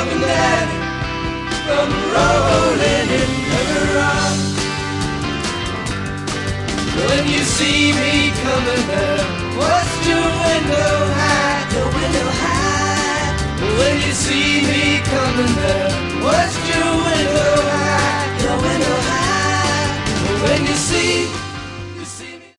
mom and dad from rolling in the garage. When you see me coming there, what's your window high? Your window high. When you see me coming there,